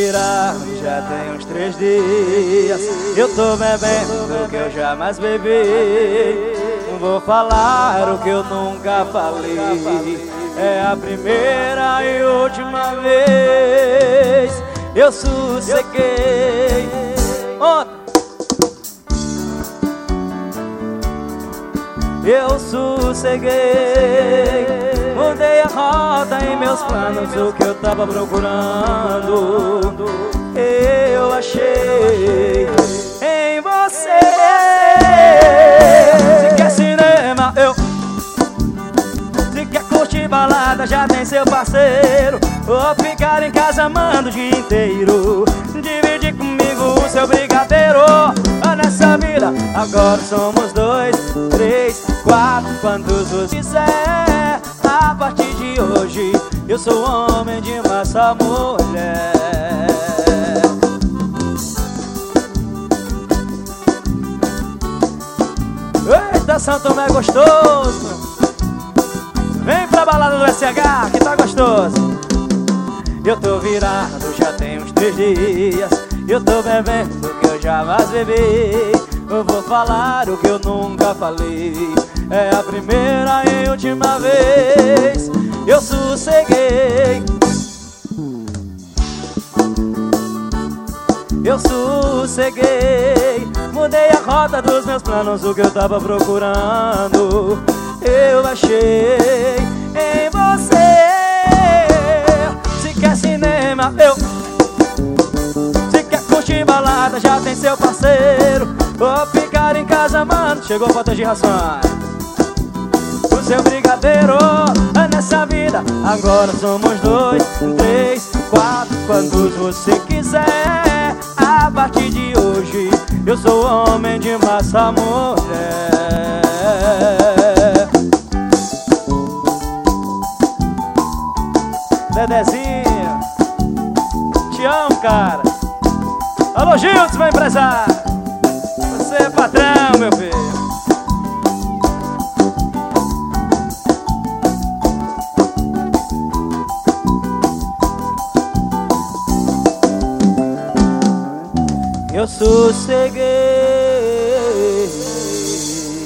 virado, já tem uns 3 dias. Eu tô bebendo o que eu jamais bebi. Não vou falar o que eu nunca falei. É a primeira e última vez. Eu sosseguei ontem. Eu sosseguei. Mudei a rota em meus planos, o que eu tava procurando eu achei em você. Se quer cinema, se quer curtir balada, já tem seu parceiro. Vou ficar em casa amando o dia inteiro. Divide comigo o seu brigadeiro. Nessa vida, agora somos 2, 3, 4, quantos você quiser. A partir de hoje, eu sou homem de massa mulher. Eita, São Tomé é gostoso. Vem pra balada do SH que tá gostoso. Eu tô virado, já tem uns 3 dias. Eu tô bebendo o que eu jamais bebi. Eu vou falar o que eu nunca falei. É a primeira e última vez. Eu sosseguei. Eu sosseguei. Mudei a rota dos meus planos, o que eu tava procurando eu achei em você. Se quer cinema, se quer curtir balada, já tem seu parceiro. Vou ficar em casa, mano. Chegou falta de rações. O seu brigadeiro nessa vida. Agora somos 2, 3, 4, quantos você quiser. A partir de hoje, eu sou homem de massa mulher. Dedezinho, te amo, cara. Alô, Gilson, meu empresário. Você é patrão, meu filho. Eu sosseguei.